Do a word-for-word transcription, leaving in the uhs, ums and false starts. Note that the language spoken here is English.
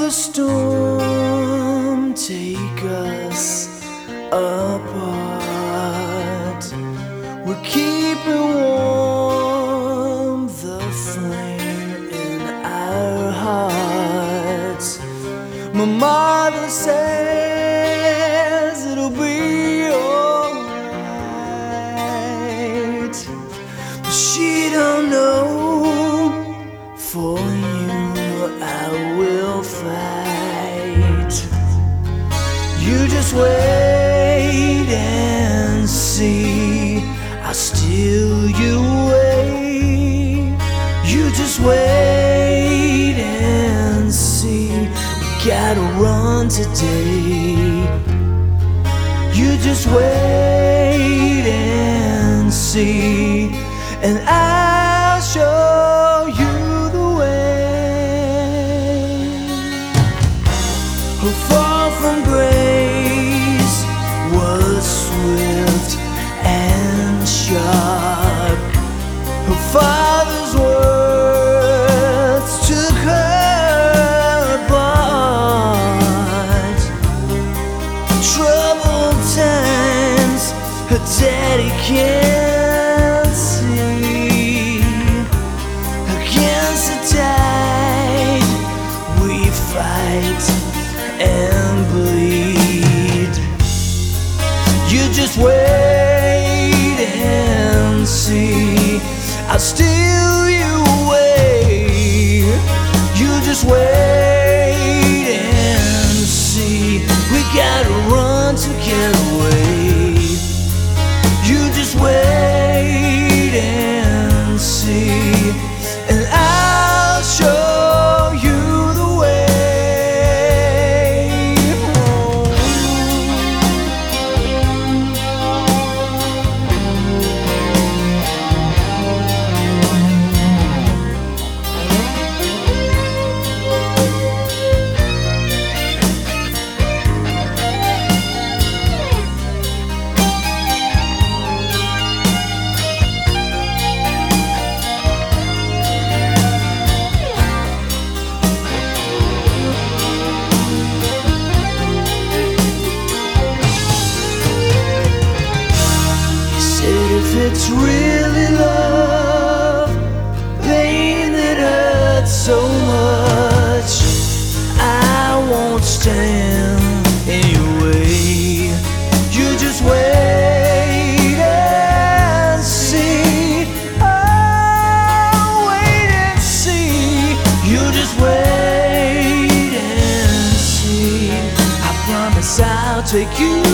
the storm take us apart, we're keeping warm the flame in our hearts. My mother says it'll be alright, but she don't know. For you I will fight. You just wait and see, I'll steal you away. You just wait and see, we gotta run today. You just wait and see, and I'll show you her fall from grace was swift and sharp. Her father's words took her apart. Troubled times her daddy can't see. Against the tide we fight and bleed. You just wait and see, I'll steal you away. You just wait and see, we gotta run to get away. You just wait and see, and I'll show if it's really love, pain that hurts so much, I won't stand in your way. You just wait and see. Oh, wait and see. You just wait and see. I promise I'll take you